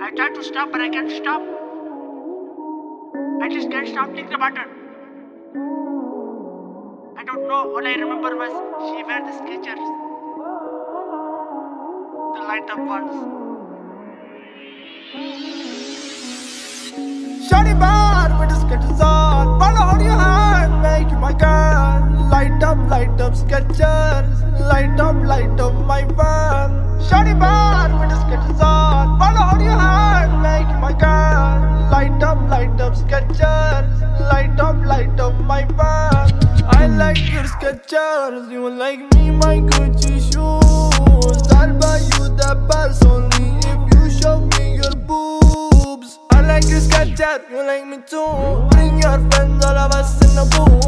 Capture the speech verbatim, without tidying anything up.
I try to stop, but I can't stop. I just can't stop thinking about her. I don't know. All I remember was she wear the Skechers, the light up ones. Shawty bad with the Skechers on. Follow on your hand, make you my girl. Light up, light up Skechers. Light up, light up my van. Shawty bad with the Skechers on. Follow on your hand, make you my girl. Light up, light up Skechers. Light up, light up my van. I like your Skechers. You like me, my Gucci shoes. I'll buy you the purse only if you show me your boobs. I like your Skechers, you like me too. Bring your friends, all of us in the booth.